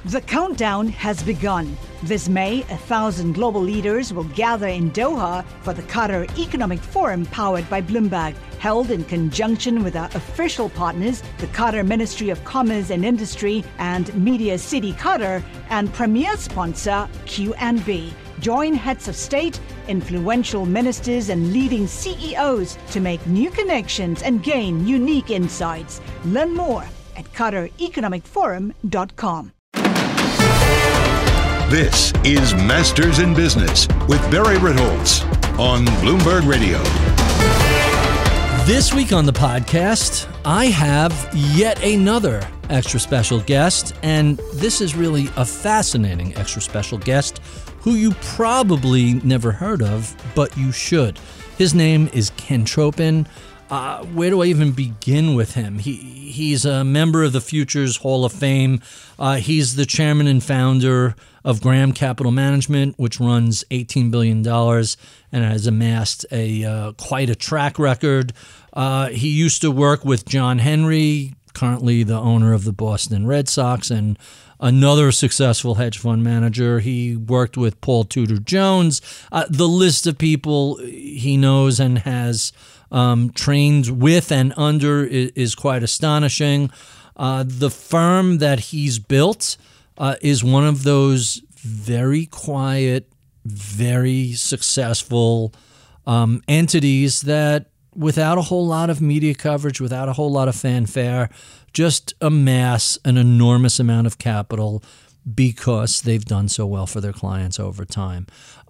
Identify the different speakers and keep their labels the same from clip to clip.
Speaker 1: The countdown has begun. This May, 1,000 global leaders will gather in Doha for the Qatar Economic Forum powered by Bloomberg, held in conjunction with our official partners, the Qatar Ministry of Commerce and Industry and Media City Qatar, and premier sponsor QNB. Join heads of state, influential ministers, and leading CEOs to make new connections and gain unique insights. Learn more at QatarEconomicForum.com.
Speaker 2: This is Masters in Business with Barry Ritholtz on Bloomberg Radio.
Speaker 3: This week on the podcast, I have yet another extra special guest, and this is really a fascinating extra special guest who you probably never heard of, but you should. His name is Ken Tropen. Where do I even begin with him? He's a member of the Futures Hall of Fame. He's the chairman and founder of Graham Capital Management, which runs $18 billion and has amassed quite a track record. He used to work with John Henry, currently the owner of the Boston Red Sox, and another successful hedge fund manager. He worked with Paul Tudor Jones. The list of people he knows and has trained with and under is quite astonishing. The firm that he's built is one of those very quiet, very successful entities that, without a whole lot of media coverage, without a whole lot of fanfare, just amass an enormous amount of capital because they've done so well for their clients over time.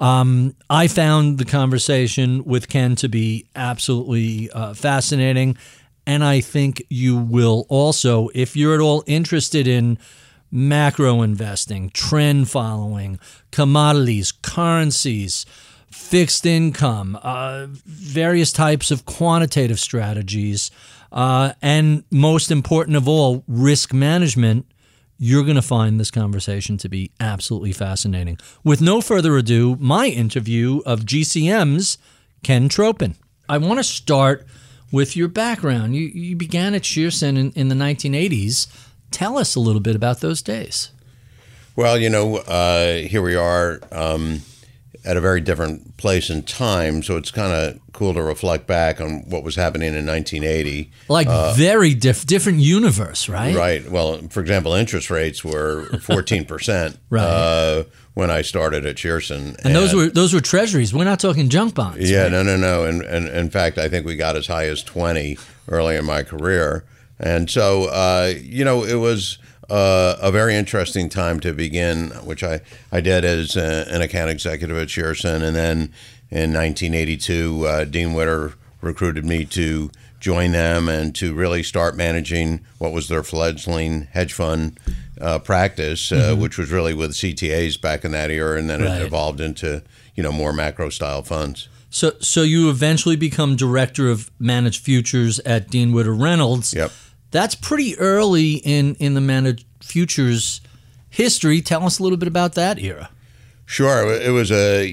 Speaker 3: I found the conversation with Ken to be absolutely fascinating, and I think you will also, if you're at all interested in macro investing, trend following, commodities, currencies, fixed income, various types of quantitative strategies, and most important of all, risk management, you're going to find this conversation to be absolutely fascinating. With no further ado, my interview of GCM's Ken Tropen. I want to start with your background. You began at Shearson in the 1980s. Tell us a little bit about those days.
Speaker 4: Well, here we are at a very different place and time, so it's kind of cool to reflect back on what was happening in 1980.
Speaker 3: Very different universe, right?
Speaker 4: Right. Well, for example, interest rates were 14%
Speaker 3: right.
Speaker 4: When I started at Shearson.
Speaker 3: And those were treasuries. We're not talking junk bonds.
Speaker 4: Yeah,
Speaker 3: right?
Speaker 4: no. And in fact, I think we got as high as 20 early in my career. And so, it was a very interesting time to begin, which I did as an account executive at Shearson. And then in 1982, Dean Witter recruited me to join them and to really start managing what was their fledgling hedge fund practice, which was really with CTAs back in that era. And then it evolved into, more macro style funds.
Speaker 3: So you eventually become director of managed futures at Dean Witter Reynolds.
Speaker 4: Yep. That's
Speaker 3: pretty early in the managed futures history. Tell us a little bit about that era.
Speaker 4: Sure. It was a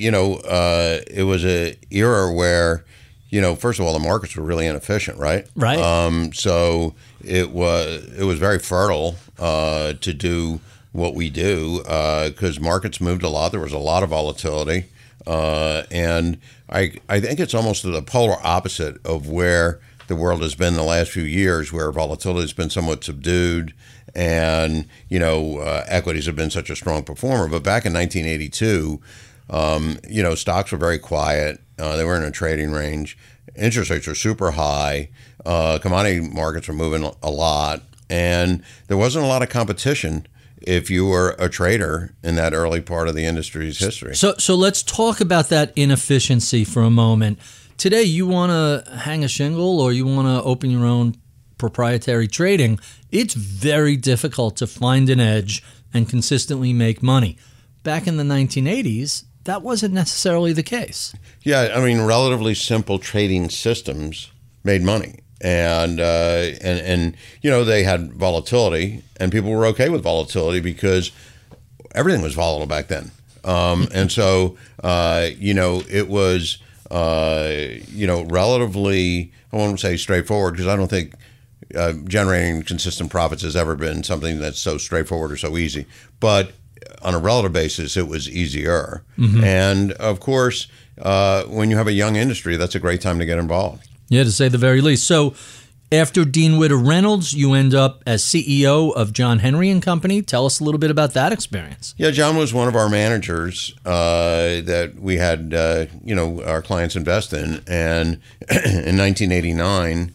Speaker 4: era where, first of all, the markets were really inefficient, right?
Speaker 3: Right.
Speaker 4: So it was very fertile to do what we do because markets moved a lot. There was a lot of volatility, and I think it's almost the polar opposite of where the world has been the last few years, where volatility has been somewhat subdued and, equities have been such a strong performer. But back in 1982, stocks were very quiet. They were in a trading range. Interest rates were super high. Commodity markets were moving a lot. And there wasn't a lot of competition if you were a trader in that early part of the industry's history.
Speaker 3: So let's talk about that inefficiency for a moment. Today, you want to hang a shingle or you want to open your own proprietary trading, it's very difficult to find an edge and consistently make money. Back in the 1980s, that wasn't necessarily the case.
Speaker 4: Yeah, I mean, relatively simple trading systems made money. And they had volatility, and people were okay with volatility because everything was volatile back then. And so, it was, relatively, I won't say straightforward because I don't think generating consistent profits has ever been something that's so straightforward or so easy. But on a relative basis, it was easier. And of course, when you have a young industry, that's a great time to get involved.
Speaker 3: Yeah, to say the very least. So after Dean Witter Reynolds, you end up as CEO of John Henry and Company. Tell us a little bit about that experience.
Speaker 4: Yeah, John was one of our managers that we had, our clients invest in. And in 1989,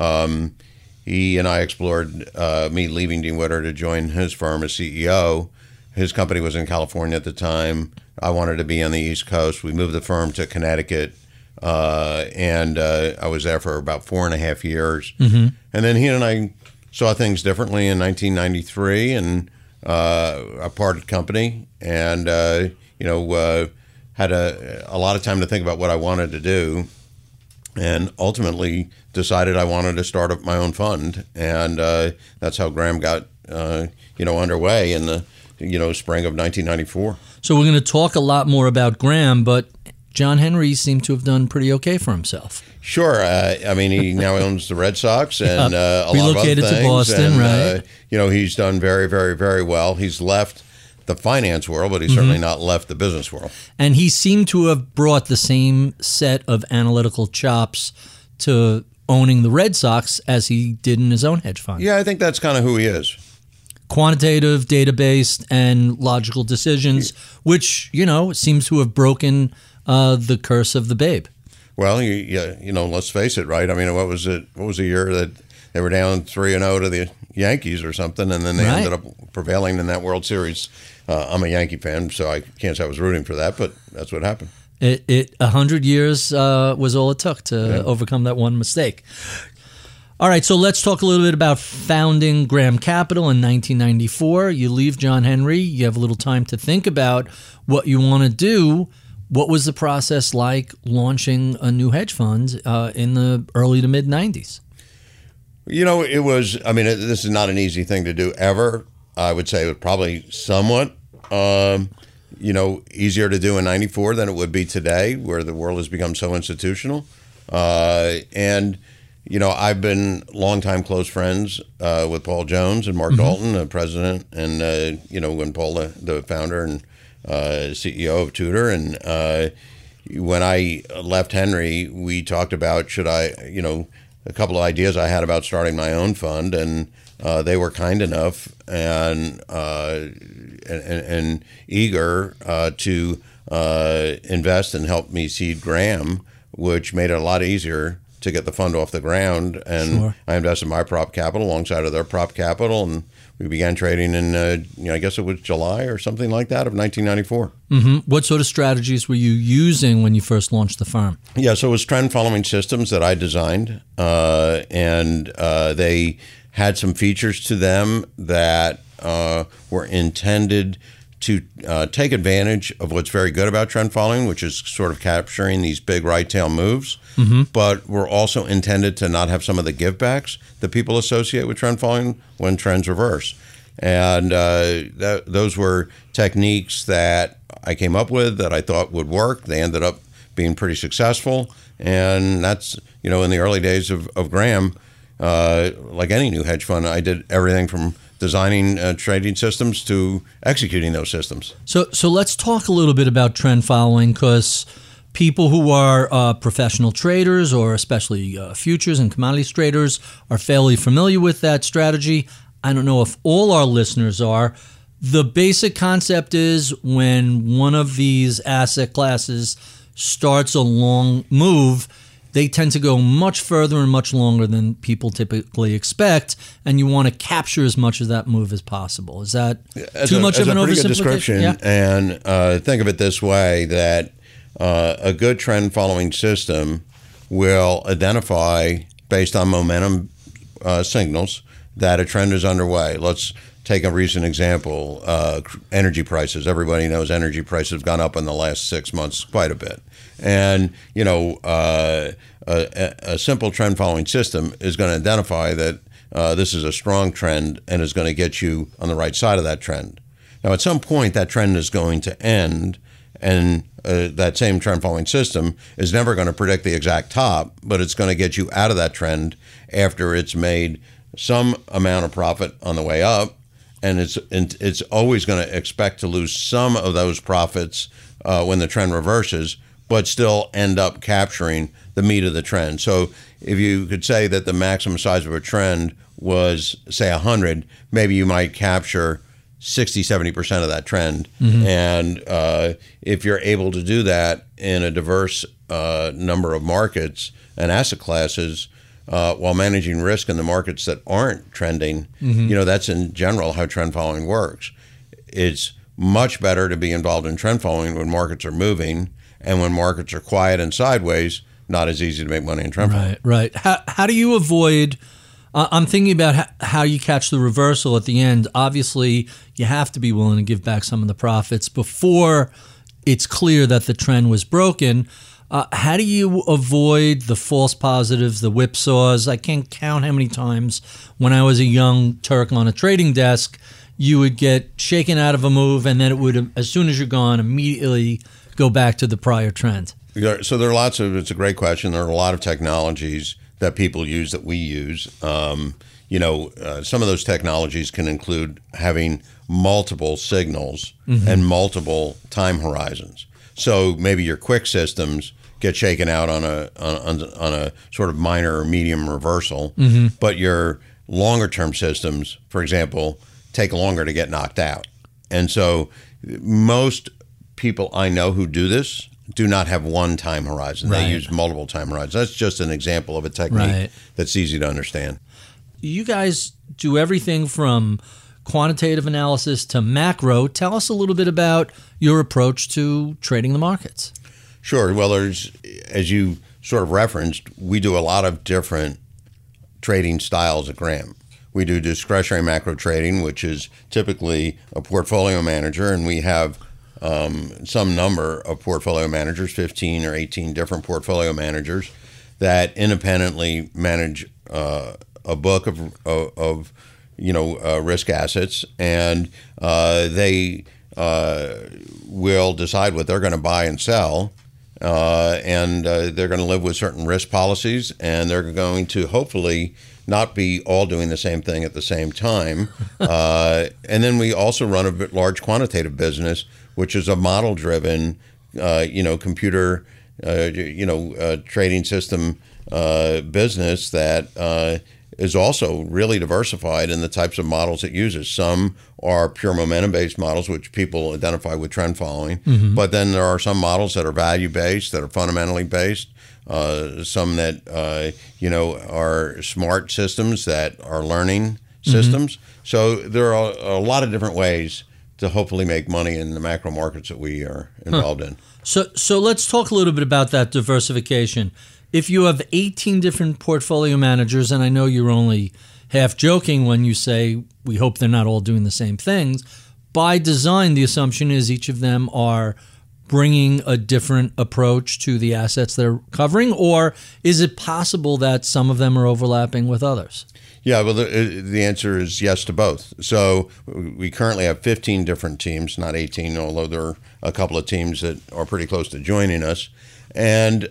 Speaker 4: he and I explored me leaving Dean Witter to join his firm as CEO. His company was in California at the time. I wanted to be on the East Coast. We moved the firm to Connecticut, and I was there for about 4.5 years. And then he and I saw things differently in 1993, and I parted company, and had a lot of time to think about what I wanted to do, and ultimately decided I wanted to start up my own fund, and that's how Graham got underway in the spring of 1994.
Speaker 3: So we're going to talk a lot more about Graham, but John Henry seemed to have done pretty okay for himself.
Speaker 4: Sure. He now owns the Red Sox and a lot of other
Speaker 3: relocated
Speaker 4: things.
Speaker 3: To Boston,
Speaker 4: and,
Speaker 3: right?
Speaker 4: He's done very, very, very well. He's left the finance world, but he's certainly not left the business world.
Speaker 3: And he seemed to have brought the same set of analytical chops to owning the Red Sox as he did in his own hedge fund.
Speaker 4: Yeah, I think that's kind of who he is.
Speaker 3: Quantitative, data-based, and logical decisions, which, seems to have broken the curse of the Babe.
Speaker 4: Well, let's face it, right? I mean, what was it? What was the year that they were down 3-0 to the Yankees or something, and then they ended up prevailing in that World Series? I'm a Yankee fan, so I can't say I was rooting for that, but that's what happened.
Speaker 3: 100 years was all it took to overcome that one mistake. All right, so let's talk a little bit about founding Graham Capital in 1994. You leave John Henry. You have a little time to think about what you want to do. What was the process like launching a new hedge fund in the early to mid-'90s?
Speaker 4: It was, this is not an easy thing to do ever. I would say it was probably somewhat, easier to do in 94 than it would be today, where the world has become so institutional. I've been longtime close friends with Paul Jones and Mark Dalton, the president, and when Paul, the founder and CEO of Tudor, and when I left Henry, we talked about should I, a couple of ideas I had about starting my own fund, and they were kind enough and eager to invest and help me seed Graham, which made it a lot easier to get the fund off the ground. And I invested my prop capital alongside of their prop capital, and we began trading in, I guess it was July or something like that of 1994.
Speaker 3: What sort of strategies were you using when you first launched the firm?
Speaker 4: Yeah, so it was trend following systems that I designed, and they had some features to them that were intended to take advantage of what's very good about trend following, which is sort of capturing these big right tail moves, but were also intended to not have some of the givebacks that people associate with trend following when trends reverse. And those were techniques that I came up with that I thought would work. They ended up being pretty successful. And that's, in the early days of Graham, like any new hedge fund, I did everything from designing trading systems to executing those systems.
Speaker 3: So let's talk a little bit about trend following, because people who are professional traders, or especially futures and commodities traders, are fairly familiar with that strategy. I don't know if all our listeners are. The basic concept is when one of these asset classes starts a long move, they tend to go much further and much longer than people typically expect, and you want to capture as much of that move as possible. Is that too much of an oversimplification?
Speaker 4: That's a pretty good description. Yeah. And think of it this way, that a good trend-following system will identify, based on momentum signals, that a trend is underway. Let's take a recent example, energy prices. Everybody knows energy prices have gone up in the last 6 months quite a bit. And, a simple trend following system is going to identify that this is a strong trend and is going to get you on the right side of that trend. Now, at some point, that trend is going to end, and that same trend following system is never going to predict the exact top, but it's going to get you out of that trend after it's made some amount of profit on the way up, and it's always going to expect to lose some of those profits when the trend reverses, but still end up capturing the meat of the trend. So if you could say that the maximum size of a trend was, say, 100, maybe you might capture 60-70% of that trend. And if you're able to do that in a diverse number of markets and asset classes, while managing risk in the markets that aren't trending, that's in general how trend following works. It's much better to be involved in trend following when markets are moving, and when markets are quiet and sideways, not as easy to make money in trend following.
Speaker 3: Right. How do you avoid? I'm thinking about how you catch the reversal at the end. Obviously, you have to be willing to give back some of the profits before it's clear that the trend was broken. How do you avoid the false positives, the whipsaws? I can't count how many times when I was a young Turk on a trading desk, you would get shaken out of a move, and then it would, as soon as you're gone, immediately go back to the prior trend.
Speaker 4: So there are it's a great question. There are a lot of technologies that people use that we use. Some of those technologies can include having multiple signals and multiple time horizons. So maybe your quick systems get shaken out on a sort of minor or medium reversal, but your longer term systems, for example, take longer to get knocked out. And so most people I know who do this do not have one time horizon. They use multiple time horizons. That's just an example of a technique that's easy to understand.
Speaker 3: You guys do everything from quantitative analysis to macro. Tell us a little bit about your approach to trading the markets.
Speaker 4: Sure. Well, as you sort of referenced, we do a lot of different trading styles at Graham. We do discretionary macro trading, which is typically a portfolio manager, and we have some number of portfolio managers, 15 or 18 different portfolio managers that independently manage a book of risk assets, and they will decide what they're going to buy and sell, and they're going to live with certain risk policies, and they're going to hopefully not be all doing the same thing at the same time. And then we also run a large quantitative business, which is a model-driven, computer, trading system business that is also really diversified in the types of models it uses. Some are pure momentum-based models, which people identify with trend following. But then there are some models that are value-based, that are fundamentally based. Some that are smart systems that are learning systems. So there are a lot of different ways to hopefully make money in the macro markets that we are involved in.
Speaker 3: So let's talk a little bit about that diversification. If you have 18 different portfolio managers, and I know you're only half joking when you say we hope they're not all doing the same things, by design, the assumption is each of them are bringing a different approach to the assets they're covering, or is it possible that some of them are overlapping with others?
Speaker 4: Yeah, well, the answer is yes to both. So we currently have 15 different teams, not 18, although there are a couple of teams that are pretty close to joining us. And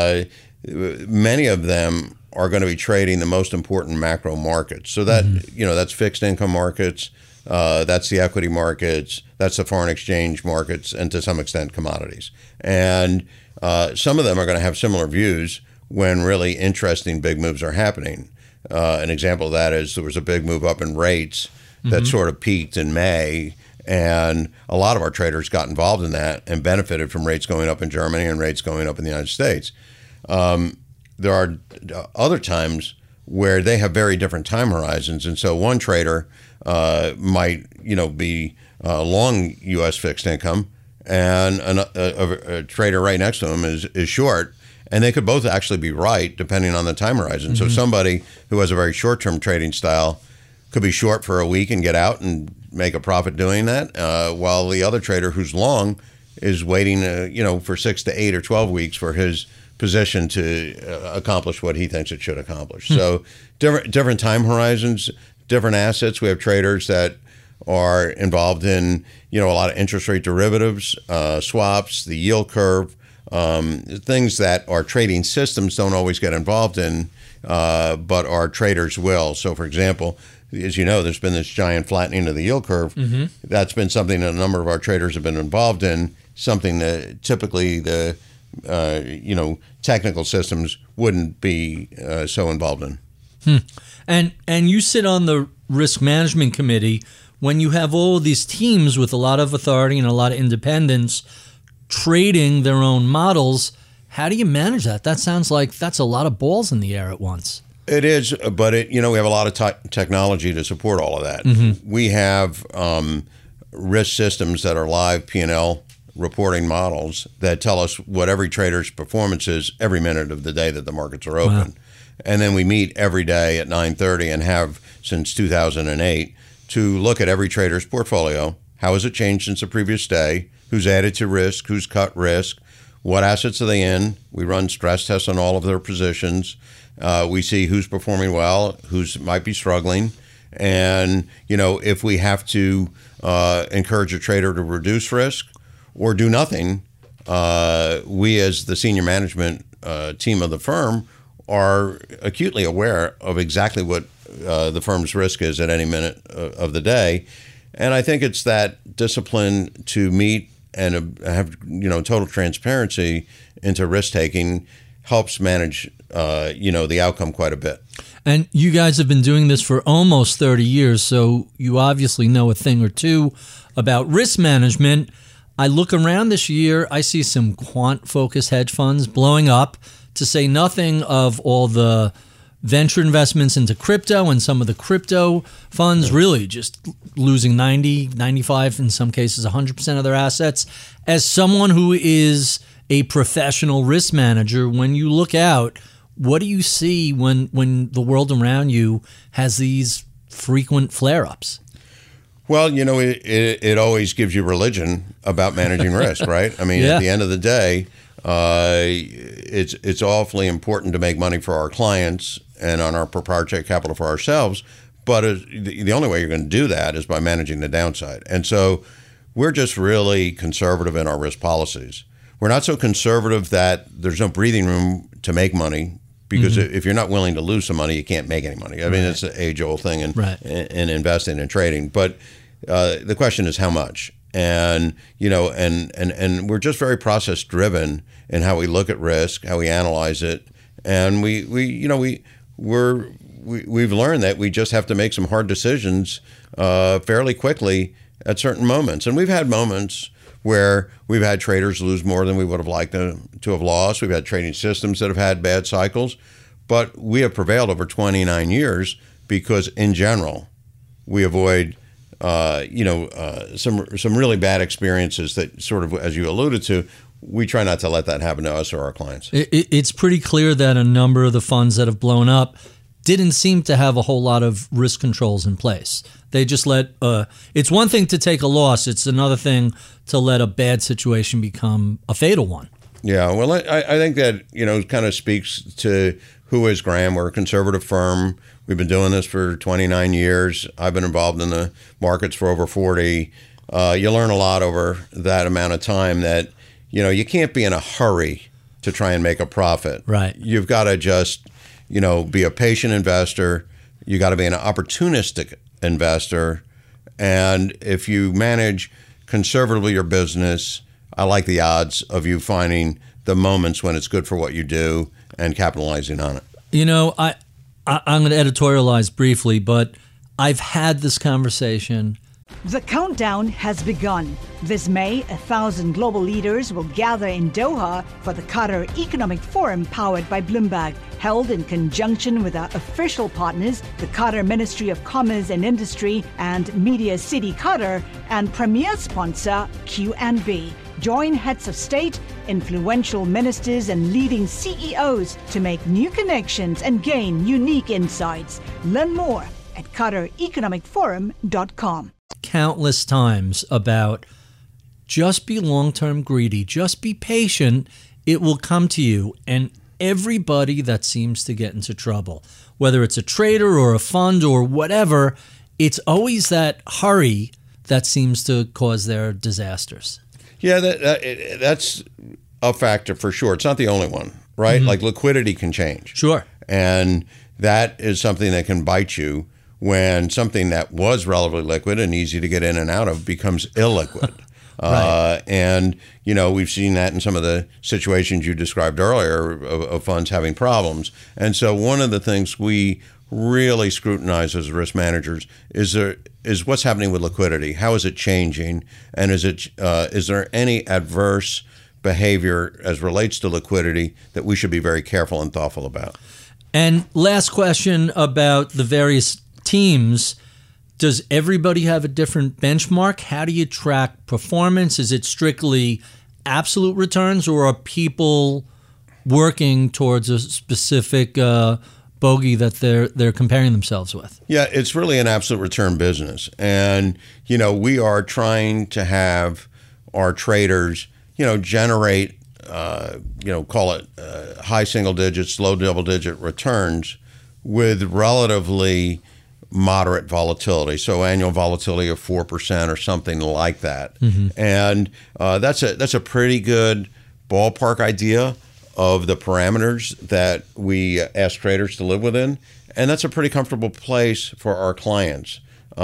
Speaker 4: many of them are going to be trading the most important macro markets. So that, that's fixed income markets, that's the equity markets, that's the foreign exchange markets, and to some extent commodities. And some of them are going to have similar views when really interesting big moves are happening. An example of that is there was a big move up in rates that sort of peaked in May, and a lot of our traders got involved in that and benefited from rates going up in Germany and rates going up in the United States. There are other times where they have very different time horizons, and so one trader might be long U.S. fixed income, and a trader right next to him is short. And they could both actually be right, depending on the time horizon. So somebody who has a very short-term trading style could be short for a week and get out and make a profit doing that, while the other trader who's long is waiting, for 6 to 8 or 12 weeks for his position to accomplish what he thinks it should accomplish. So different time horizons, different assets. We have traders that are involved in, a lot of interest rate derivatives, swaps, the yield curve. Things that our trading systems don't always get involved in, but our traders will. So, for example, as you know, there's been this giant flattening of the yield curve. That's been something that a number of our traders have been involved in, something that typically the technical systems wouldn't be so involved in.
Speaker 3: And you sit on the risk management committee. When you have all of these teams with a lot of authority and a lot of independence trading their own models, how do you manage that? That sounds like that's a lot of balls in the air at once.
Speaker 4: It is, but we have a lot of technology to support all of that. We have risk systems that are live P&L reporting models that tell us what every trader's performance is every minute of the day that the markets are open. Wow. And then we meet every day at 9:30 and have since 2008 to look at every trader's portfolio. How has it changed since the previous day? Who's added to risk? Who's cut risk? What assets are they in? We run stress tests on all of their positions. We see who's performing well, who's might be struggling. And, if we have to encourage a trader to reduce risk or do nothing, we as the senior management team of the firm are acutely aware of exactly what the firm's risk is at any minute of the day. And I think it's that discipline to meet and have total transparency into risk taking helps manage the outcome quite a bit.
Speaker 3: And you guys have been doing this for almost 30 years, so you obviously know a thing or two about risk management. I look around this year, I see some quant-focused hedge funds blowing up, to say nothing of all the venture investments into crypto and some of the crypto funds really just losing 90, 95, in some cases 100% of their assets. As someone who is a professional risk manager, when you look out, what do you see when the world around you has these frequent flare-ups?
Speaker 4: Well, it always gives you religion about managing risk, right? I mean, At the end of the day, it's awfully important to make money for our clients and on our proprietary capital for ourselves. But the only way you're going to do that is by managing the downside. And so we're just really conservative in our risk policies. We're not so conservative that there's no breathing room to make money, because if you're not willing to lose some money, you can't make any money. I mean, it's an age-old thing in investing and trading. But the question is how much. And and we're just very process driven in how we look at risk, how we analyze it, and we've learned that we just have to make some hard decisions fairly quickly at certain moments. And we've had moments where we've had traders lose more than we would have liked to have lost. We've had trading systems that have had bad cycles, but we have prevailed over 29 years because, in general, we avoid some really bad experiences that sort of, as you alluded to, we try not to let that happen to us or our clients.
Speaker 3: It's pretty clear that a number of the funds that have blown up didn't seem to have a whole lot of risk controls in place. They just let, it's one thing to take a loss, it's another thing to let a bad situation become a fatal one.
Speaker 4: Yeah, well, I think that, kind of speaks to who is Graham. We're a conservative firm. We've been doing this for 29 years. I've been involved in the markets for over 40. You learn a lot over that amount of time that, you can't be in a hurry to try and make a profit.
Speaker 3: Right.
Speaker 4: You've got to just, be a patient investor. You got to be an opportunistic investor. And if you manage conservatively your business, I like the odds of you finding the moments when it's good for what you do and capitalizing on it.
Speaker 3: I'm going to editorialize briefly, but I've had this conversation.
Speaker 1: The countdown has begun. This May, 1,000 global leaders will gather in Doha for the Qatar Economic Forum powered by Bloomberg, held in conjunction with our official partners, the Qatar Ministry of Commerce and Industry and Media City Qatar, and premier sponsor QNB. Join heads of state, influential ministers, and leading CEOs to make new connections and gain unique insights. Learn more at QatarEconomicForum.com.
Speaker 3: Countless times about just be long-term greedy, just be patient, it will come to you. And everybody that seems to get into trouble, whether it's a trader or a fund or whatever, it's always that hurry that seems to cause their disasters.
Speaker 4: Yeah, that's a factor for sure. It's not the only one, right? Like liquidity can change.
Speaker 3: Sure.
Speaker 4: And that is something that can bite you when something that was relatively liquid and easy to get in and out of becomes illiquid.
Speaker 3: Right.
Speaker 4: And, we've seen that in some of the situations you described earlier of funds having problems. And so one of the things we really scrutinize as risk managers is what's happening with liquidity. How is it changing? And is there any adverse behavior as relates to liquidity that we should be very careful and thoughtful about?
Speaker 3: And last question about the various teams. Does everybody have a different benchmark? How do you track performance? Is it strictly absolute returns, or are people working towards a specific bogey that they're comparing themselves with?
Speaker 4: Yeah, it's really an absolute return business. And, we are trying to have our traders, generate, call it high single digits, low double digit returns with relatively moderate volatility, so annual volatility of 4% or something like that. And that's a pretty good ballpark idea of the parameters that we ask traders to live within, and that's a pretty comfortable place for our clients.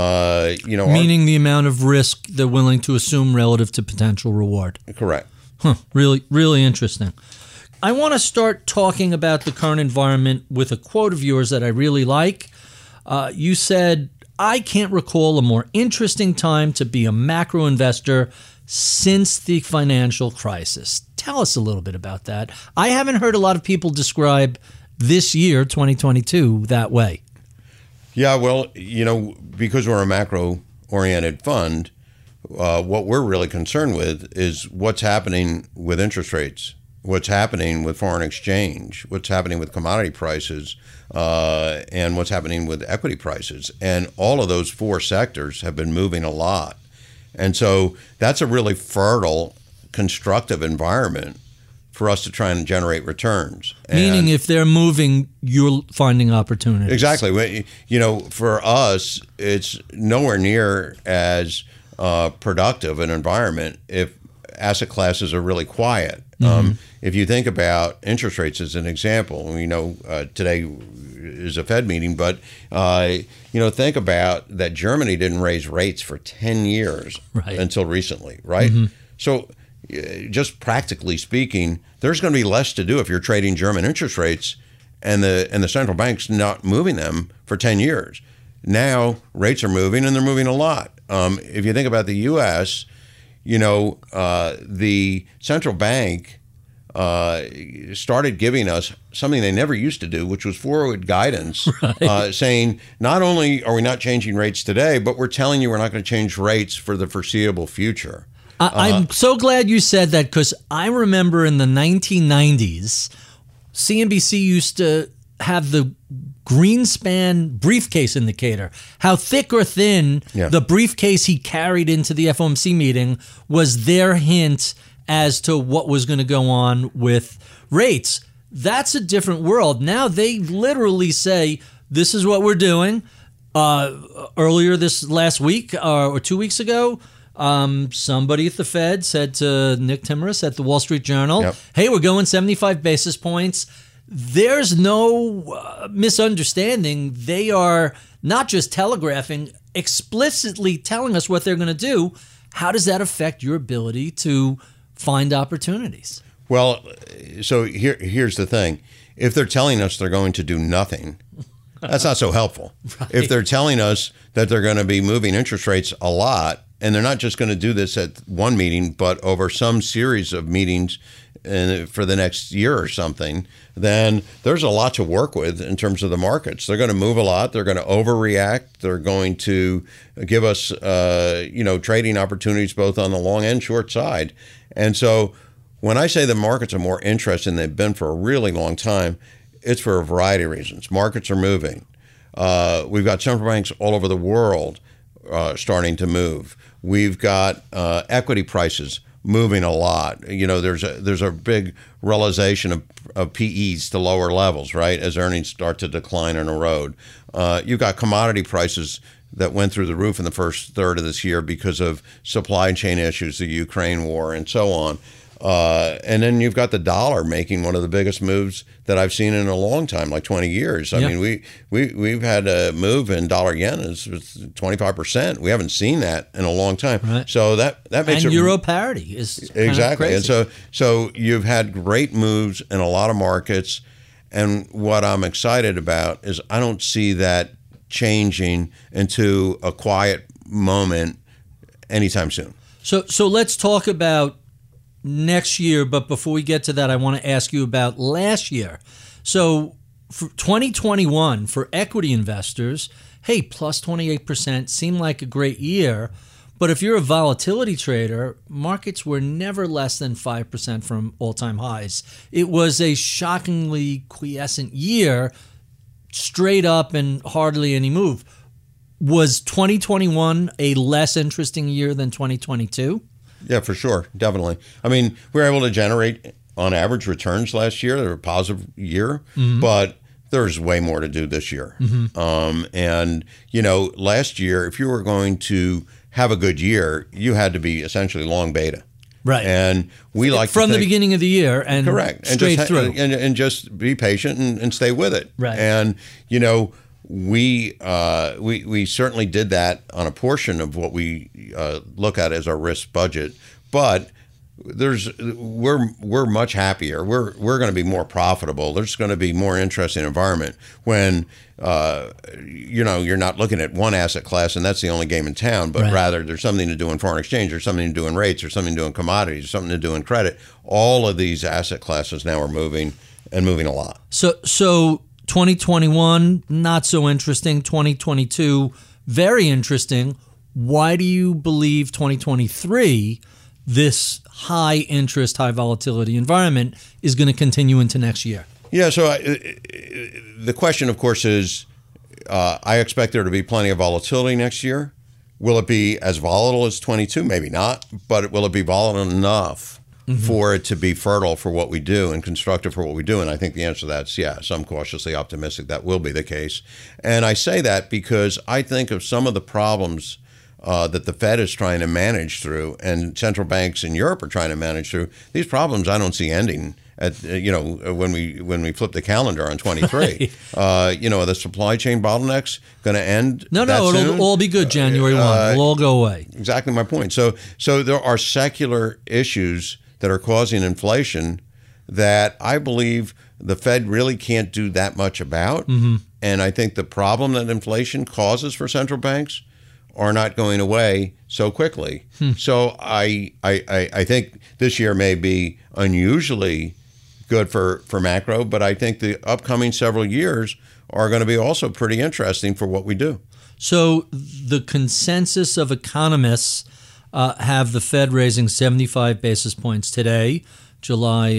Speaker 3: Meaning the amount of risk they're willing to assume relative to potential reward.
Speaker 4: Correct.
Speaker 3: Really, really interesting. I want to start talking about the current environment with a quote of yours that I really like. You said, "I can't recall a more interesting time to be a macro investor since the financial crisis." Tell us a little bit about that. I haven't heard a lot of people describe this year, 2022, that way.
Speaker 4: Yeah, well, because we're a macro-oriented fund, what we're really concerned with is what's happening with interest rates, what's happening with foreign exchange, what's happening with commodity prices, and what's happening with equity prices. And all of those four sectors have been moving a lot. And so that's a really fertile, constructive environment for us to try and generate returns.
Speaker 3: Meaning if they're moving, you're finding opportunities.
Speaker 4: Exactly. For us, it's nowhere near as productive an environment if asset classes are really quiet. If you think about interest rates as an example, today is a Fed meeting, but think about that Germany didn't raise rates for 10 years until recently, right? So just practically speaking, there's going to be less to do if you're trading German interest rates and the central bank's not moving them for 10 years. Now rates are moving, and they're moving a lot. If you think about the U.S., the central bank started giving us something they never used to do, which was forward guidance, saying not only are we not changing rates today, but we're telling you we're not going to change rates for the foreseeable future.
Speaker 3: I'm so glad you said that, because I remember in the 1990s, CNBC used to have the Greenspan briefcase indicator. How thick or thin the briefcase he carried into the FOMC meeting was their hint as to what was going to go on with rates. That's a different world. Now they literally say, this is what we're doing. Earlier this last week or 2 weeks ago, somebody at the Fed said to Nick Timiraos at the Wall Street Journal, hey, we're going 75 basis points. There's no misunderstanding. They are not just telegraphing, explicitly telling us what they're going to do. How does that affect your ability to find opportunities?
Speaker 4: Well, so here's the thing. If they're telling us they're going to do nothing, that's not so helpful. If they're telling us that they're going to be moving interest rates a lot, and they're not just going to do this at one meeting, but over some series of meetings for the next year or something, then there's a lot to work with in terms of the markets. They're going to move a lot. They're going to overreact. They're going to give us, trading opportunities both on the long and short side. And so when I say the markets are more interesting than they've been for a really long time, it's for a variety of reasons. Markets are moving. We've got central banks all over the world starting to move. We've got equity prices moving a lot. There's a big realization of PEs to lower levels, right, as earnings start to decline and erode. You've got commodity prices that went through the roof in the first third of this year because of supply chain issues, the Ukraine war, and so on. And then you've got the dollar making one of the biggest moves that I've seen in a long time, like 20 years. I mean, we've had a move in dollar yen is 25%. We haven't seen that in a long time.
Speaker 3: Right.
Speaker 4: So that makes
Speaker 3: and
Speaker 4: it
Speaker 3: euro parity is
Speaker 4: exactly.
Speaker 3: crazy.
Speaker 4: And so you've had great moves in a lot of markets. And what I'm excited about is I don't see that changing into a quiet moment anytime soon.
Speaker 3: So let's talk about next year, but before we get to that, I want to ask you about last year. So for 2021, for equity investors, hey, plus 28% seemed like a great year. But if you're a volatility trader, markets were never less than 5% from all-time highs. It was a shockingly quiescent year, straight up and hardly any move. Was 2021 a less interesting year than 2022?
Speaker 4: Yeah, for sure. Definitely. I mean, we were able to generate, on average, returns last year. They were a positive year, but there's way more to do this year. And, last year, if you were going to have a good year, you had to be essentially long beta.
Speaker 3: Right.
Speaker 4: And we like
Speaker 3: from the beginning of the year and
Speaker 4: correct.
Speaker 3: straight through.
Speaker 4: And just be patient and stay with it.
Speaker 3: Right.
Speaker 4: And, we certainly did that on a portion of what we look at as our risk budget, but we're much happier. We're going to be more profitable. There's going to be more interesting environment when you're not looking at one asset class and that's the only game in town, but rather there's something to do in foreign exchange, there's something to do in rates, there's something to do in commodities, something to do in credit. All of these asset classes now are moving and moving a lot.
Speaker 3: So 2021, not so interesting. 2022, very interesting. Why do you believe 2023, this high interest, high volatility environment, is going to continue into next year?
Speaker 4: Yeah, so the question, of course, is I expect there to be plenty of volatility next year. Will it be as volatile as 22? Maybe not, but will it be volatile enough for it to be fertile for what we do and constructive for what we do? And I think the answer to that is yes. I'm cautiously optimistic that will be the case. And I say that because I think of some of the problems that the Fed is trying to manage through and central banks in Europe are trying to manage through. These problems I don't see ending at when we flip the calendar on 23. The supply chain bottlenecks going to end.
Speaker 3: No, it'll all be good January 1. It'll all go away.
Speaker 4: Exactly my point. So there are secular issues that are causing inflation that I believe the Fed really can't do that much about. And I think the problem that inflation causes for central banks are not going away so quickly. So I think this year may be unusually good for macro, but I think the upcoming several years are going to be also pretty interesting for what we do.
Speaker 3: So the consensus of economists have the Fed raising 75 basis points today, July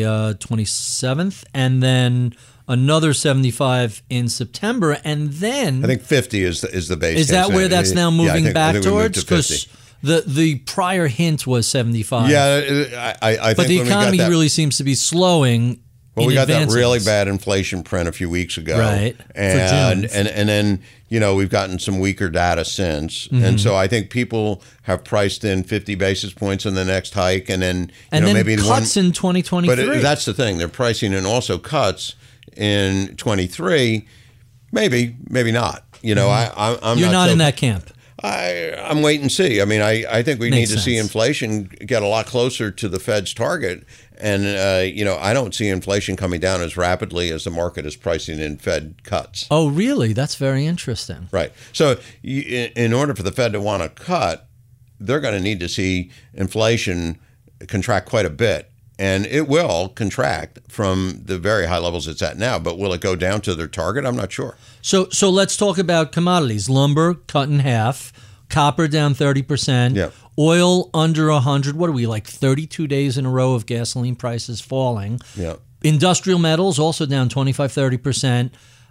Speaker 3: 27th, and then another 75 in September, and then
Speaker 4: I think 50 is the base.
Speaker 3: Is that where that's now moving back towards?
Speaker 4: Because
Speaker 3: the prior hint was 75.
Speaker 4: Yeah, I think.
Speaker 3: But the economy really seems to be slowing.
Speaker 4: Well, we got that really bad inflation print a few weeks ago,
Speaker 3: right?
Speaker 4: And then we've gotten some weaker data since, and so I think people have priced in 50 basis points in the next hike, and then maybe
Speaker 3: cuts in 2023.
Speaker 4: But that's the thing; they're pricing in also cuts in 23. Maybe not. I'm
Speaker 3: You're not in that camp.
Speaker 4: I'm wait and see. I mean, I think we need to see inflation get a lot closer to the Fed's target. And, I don't see inflation coming down as rapidly as the market is pricing in Fed cuts.
Speaker 3: Oh, really? That's very interesting.
Speaker 4: Right. So in order for the Fed to want to cut, they're going to need to see inflation contract quite a bit. And it will contract from the very high levels it's at now. But will it go down to their target? I'm not sure.
Speaker 3: So let's talk about commodities. Lumber cut in half. Copper down 30%.
Speaker 4: Yeah.
Speaker 3: Oil under 100. What are we, like 32 days in a row of gasoline prices falling?
Speaker 4: Yeah.
Speaker 3: Industrial metals also down 25-30%.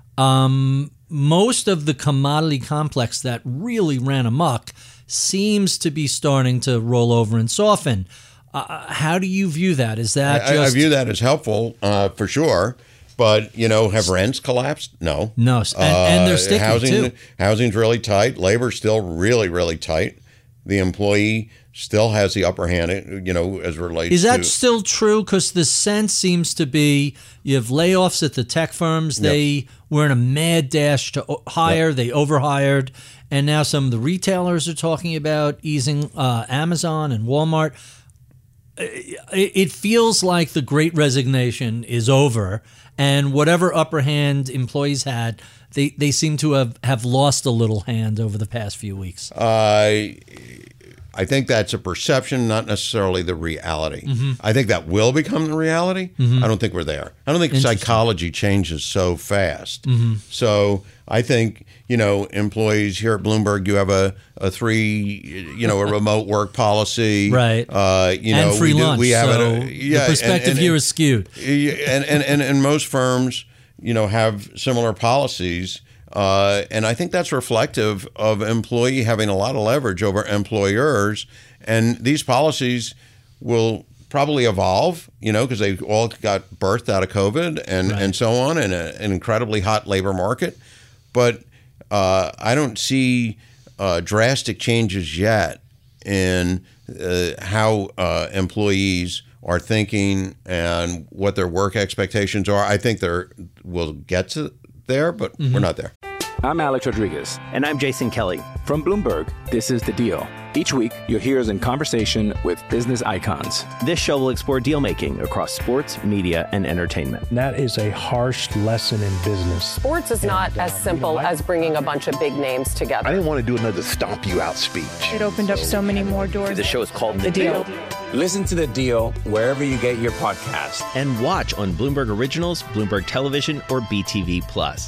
Speaker 3: Most of the commodity complex that really ran amok seems to be starting to roll over and soften. How do you view that? Is that
Speaker 4: I view that as helpful for sure. But, have rents collapsed? No.
Speaker 3: No, and they're sticking too.
Speaker 4: Housing's really tight. Labor's still really, really tight. The employee still has the upper hand, as relates
Speaker 3: Is that
Speaker 4: to.
Speaker 3: still true? Because the sense seems to be you have layoffs at the tech firms.
Speaker 4: Yep.
Speaker 3: They were in a mad dash to hire.
Speaker 4: Yep.
Speaker 3: They overhired. And now some of the retailers are talking about easing, Amazon and Walmart. It feels like the Great Resignation is over. And whatever upper hand employees had, they seem to have lost a little hand over the past few weeks.
Speaker 4: I think that's a perception, not necessarily the reality. I think that will become the reality. I don't think we're there. I don't think psychology changes so fast. So I think, employees here at Bloomberg, you have a remote work policy.
Speaker 3: Right. And free lunch.
Speaker 4: We have
Speaker 3: so the perspective here is skewed.
Speaker 4: And most firms, have similar policies. And I think that's reflective of employee having a lot of leverage over employers. And these policies will probably evolve, because they all got birthed out of COVID and so on in an incredibly hot labor market. But I don't see drastic changes yet in how employees are thinking and what their work expectations are. I think we'll get to there, but we're not there.
Speaker 5: I'm Alex Rodriguez.
Speaker 6: And I'm Jason Kelly.
Speaker 5: From Bloomberg, this is The Deal. Each week, you'll hear us in conversation with business icons.
Speaker 6: This show will explore deal-making across sports, media, and entertainment.
Speaker 7: That is a harsh lesson in business.
Speaker 8: Sports is not as simple as bringing a bunch of big names together.
Speaker 9: I didn't want to do another stomp you out speech.
Speaker 10: It opened up so many more doors.
Speaker 6: The show is called The Deal.
Speaker 5: Listen to The Deal wherever you get your podcast.
Speaker 6: And watch on Bloomberg Originals, Bloomberg Television, or BTV+.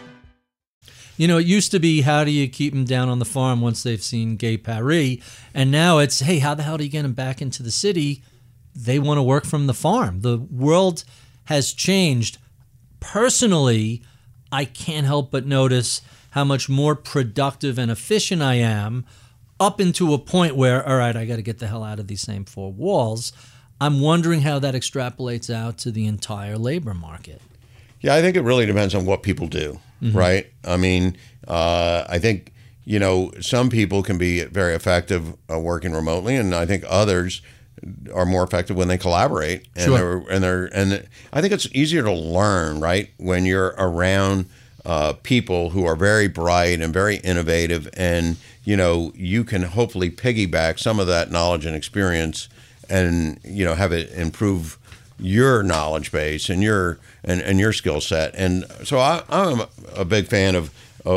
Speaker 3: It used to be, how do you keep them down on the farm once they've seen Gay Paris? And now it's, hey, how the hell do you get them back into the city? They want to work from the farm. The world has changed. Personally, I can't help but notice how much more productive and efficient I am, up into a point where, all right, I got to get the hell out of these same four walls. I'm wondering how that extrapolates out to the entire labor market.
Speaker 4: Yeah, I think it really depends on what people do, right? I mean, I think, some people can be very effective working remotely, and I think others are more effective when they collaborate. And
Speaker 3: Sure.
Speaker 4: and I think it's easier to learn, right, when you're around people who are very bright and very innovative, and you can hopefully piggyback some of that knowledge and experience, and have it improve your knowledge base and your skill set. And so I'm a big fan of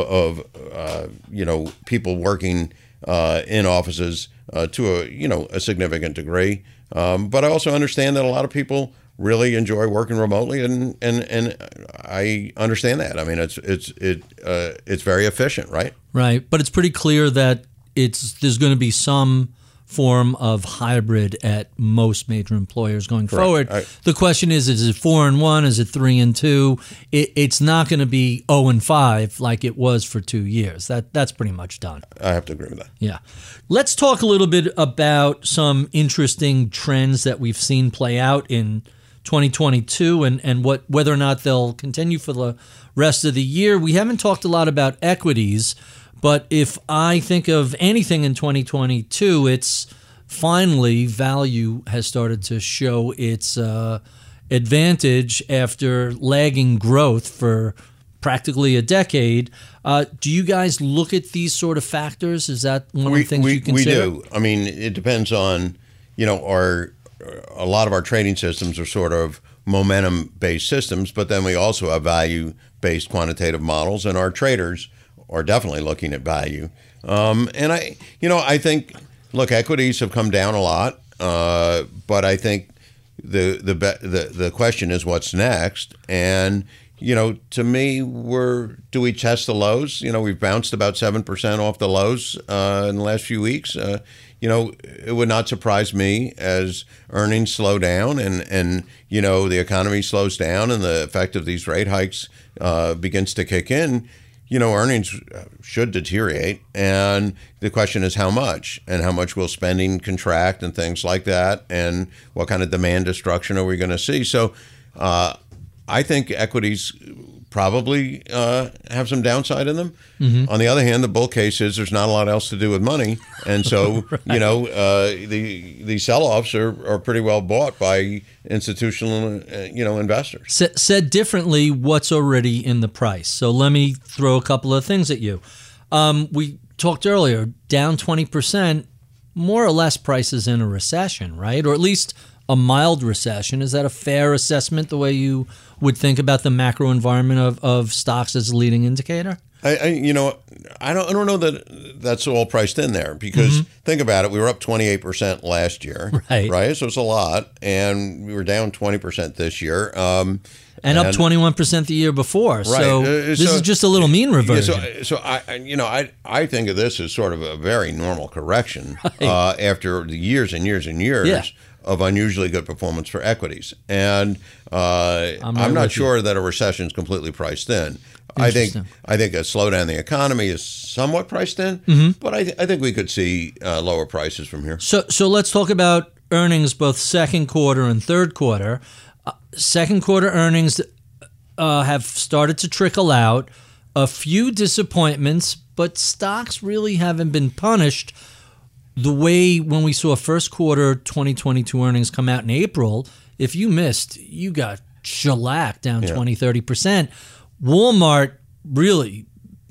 Speaker 4: people working in offices to a significant degree. But I also understand that a lot of people really enjoy working remotely, and I understand that. I mean, it's very efficient, right?
Speaker 3: Right, but it's pretty clear that there's going to be some form of hybrid at most major employers going forward. The question is it 4 and 1? Is it 3 and 2? It's not going to be 0 and 5 like it was for 2 years. That's pretty much done.
Speaker 4: I have to agree with that.
Speaker 3: Yeah. Let's talk a little bit about some interesting trends that we've seen play out in 2022 and whether or not they'll continue for the rest of the year. We haven't talked a lot about equities, but if I think of anything in 2022, it's finally value has started to show its advantage after lagging growth for practically a decade. Do you guys look at these sort of factors? Is that one of the things you consider?
Speaker 4: We do. I mean, it depends on, a lot of our trading systems are sort of momentum-based systems, but then we also have value-based quantitative models, and our traders are definitely looking at value. And I think, look, equities have come down a lot, but I think the question is what's next. And to me, do we test the lows? We've bounced about 7% off the lows in the last few weeks. It would not surprise me as earnings slow down and the economy slows down and the effect of these rate hikes begins to kick in. Earnings should deteriorate, and the question is how much, and how much will spending contract and things like that, and what kind of demand destruction are we going to see? So I think equities probably have some downside in them. On the other hand, the bull case is there's not a lot else to do with money, and so right. The sell-offs are pretty well bought by institutional investors.
Speaker 3: Said differently, what's already in the price? So let me throw a couple of things at you. We talked earlier, down 20%, more or less prices in a recession, right? Or at least a mild recession. Is that a fair assessment, the way you would think about the macro environment of stocks as a leading indicator?
Speaker 4: I don't know that that's all priced in there, because think about it. We were up 28% last year, right? So it's a lot, and we were down 20% this year.
Speaker 3: And up 21% the year before. Right. So this is just a little mean reversion.
Speaker 4: So I think of this as sort of a very normal correction after the years and years and years of unusually good performance for equities. And I'm not sure that a recession is completely priced in. I think a slowdown in the economy is somewhat priced in, but I think we could see lower prices from here.
Speaker 3: So let's talk about earnings, both second quarter and third quarter. Second quarter earnings have started to trickle out. A few disappointments, but stocks really haven't been punished the way when we saw first quarter 2022 earnings come out in April. If you missed, you got shellacked down 20-30%. Walmart really,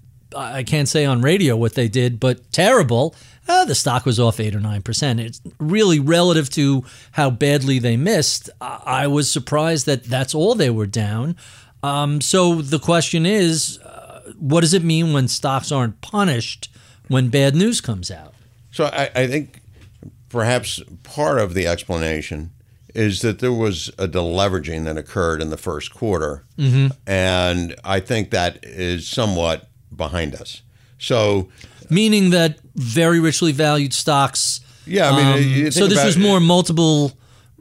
Speaker 3: I can't say on radio what they did, but terrible. The stock was off 8 or 9%. It's really relative to how badly they missed. I was surprised that that's all they were down. So the question is, what does it mean when stocks aren't punished when bad news comes out?
Speaker 4: So I think perhaps part of the explanation is that there was a deleveraging that occurred in the first quarter, and I think that is somewhat behind us. So,
Speaker 3: meaning that very richly valued stocks.
Speaker 4: Yeah, I mean,
Speaker 3: so this was more multiple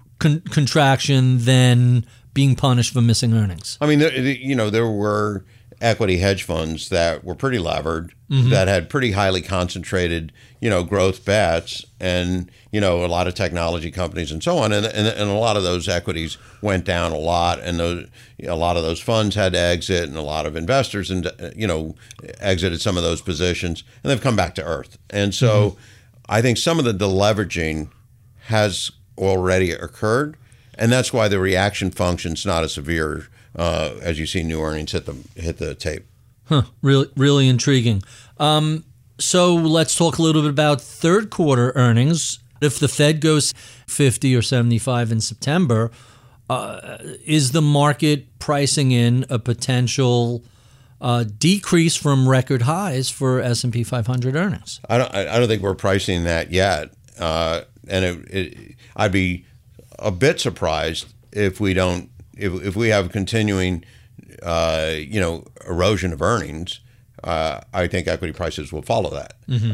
Speaker 3: contraction than being punished for missing earnings.
Speaker 4: I mean, there were equity hedge funds that were pretty levered, that had pretty highly concentrated, growth bets, and a lot of technology companies and so on, and a lot of those equities went down a lot, and a lot of those funds had to exit, and a lot of investors exited some of those positions, and they've come back to earth. And so I think some of the deleveraging has already occurred, and that's why the reaction function's not as severe as you see new earnings hit the tape.
Speaker 3: Really intriguing. So let's talk a little bit about third quarter earnings. If the Fed goes 50 or 75 in September, is the market pricing in a potential decrease from record highs for S&P 500 earnings?
Speaker 4: I don't think we're pricing that yet, and I'd be a bit surprised if we don't. If we have continuing, erosion of earnings, I think equity prices will follow that.